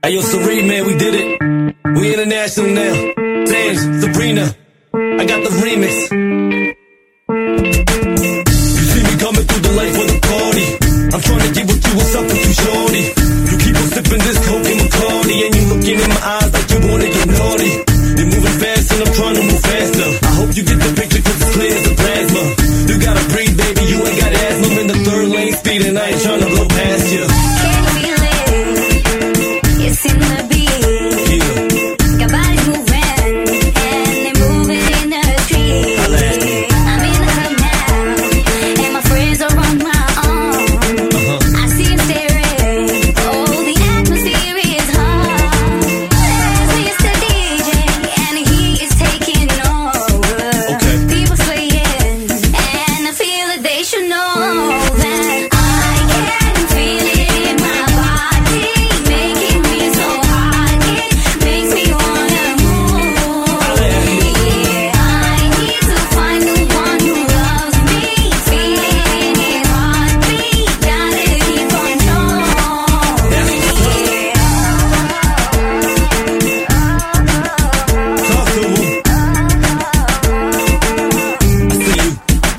Hey, yo, Serene, man, we did it. We international now. James, Sabrina, I got the remix. You see me coming through the light for the party. I'm trying to get with you, what's up with you, shorty? You keep on sipping this coke and McCarty, and you looking in my eyes like you wanna get naughty. You're moving fast and I'm trying to move faster. I hope you get the picture cause it's clear as a plasma. You gotta breathe, baby, you ain't got asthma. I'm in the third lane speeding, I ain't trying to blow past you. Can you feel it? It's in the beat. Got bodies moving, and they're moving in the street. I'm in the club now, and my friends are on my arm. I see them staring, oh, the atmosphere is hot. There's Mr. DJ, and he is taking over. People swaying, and I feel that they should know that I can feel it in my body, making me so hot. It makes me wanna move. Yeah, I need to find the one who loves me. Feeling his heartbeat, gotta keep control. Talk to him. I see you.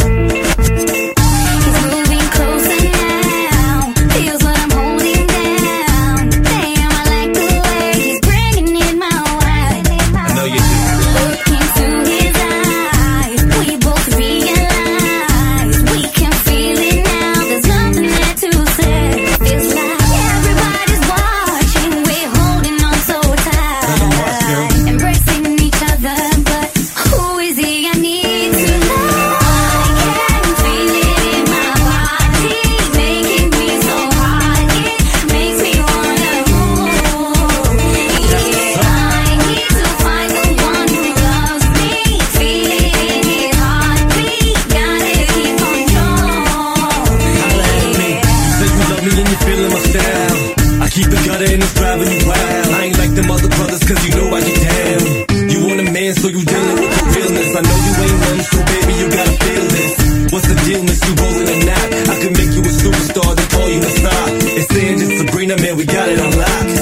He's moving closer now, feels what I'm holding down. Damn, I like the way he's bringing it my way. I know you do. Look into his eyes, we both realize we can feel it now. There's nothing there to say. Feels like everybody's watching, we're holding on so tight, embracing each other. But who is he? I need to know. I can feel it in my body, making me so hot. It makes me wanna move. Yeah, I need to find the one who loves me. Feeling his heartbeat, gotta keep control. Holla at me. You say you love me and you feeling my style. I keep it gutter and it's driving you wild. I ain't like them other brothers cause you know I get down. You want a man so you dealing with the realness. I know you ain't none, so baby you gotta feel this. What's the deal, miss you rolling or not? I can make you a superstar, then call you a star. It's Sanj and Sabrina, man, we got it on lock.